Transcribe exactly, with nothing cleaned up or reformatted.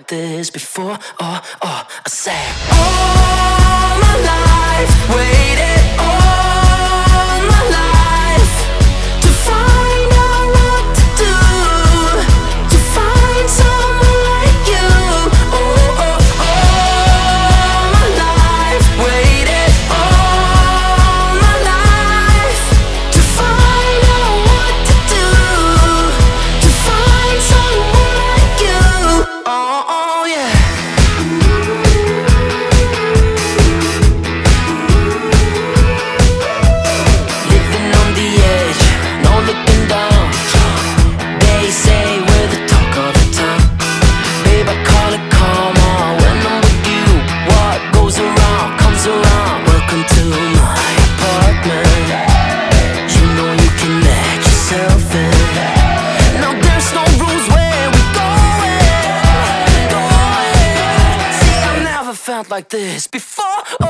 like this before. Oh, oh, I said all my life, waited all my life to find out what to do, to find someone like you. Oh, oh, all my life, waited all my life to find out what to do, to find someone like you. Oh, oh yeah. Living on the edge, no looking down. They say we're the talk of the town. Babe, I call it karma when I'm with you. What goes around comes around. Welcome to my apartment. You know you can let yourself in. No, there's no rules where we going, going. See, I've never felt like this before.